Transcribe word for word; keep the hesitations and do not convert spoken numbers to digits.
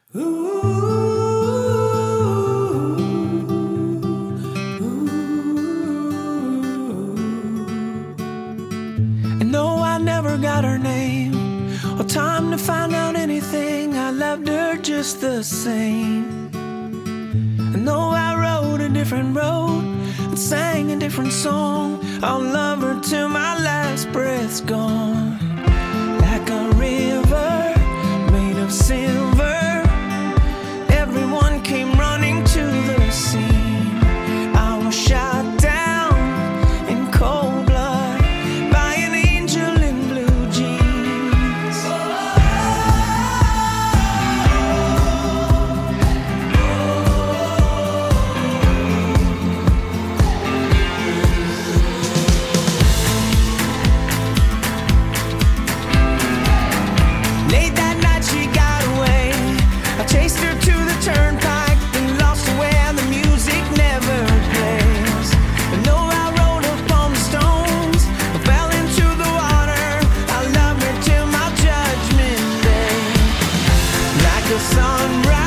And no, I never got her name or time to find out anything. I loved her just the same. And though I rode a different road and sang a different song, I'll love her till my last breath's gone. Like a river made of silver, everyone came running to the scene. I was shot down in cold blood by an angel in blue jeans. Late that night she got away. I chased her to the turnpike and lost her where the music never plays. But no, I rolled up on the stones, I fell into the water. I loved her till my judgment day. Like a sunrise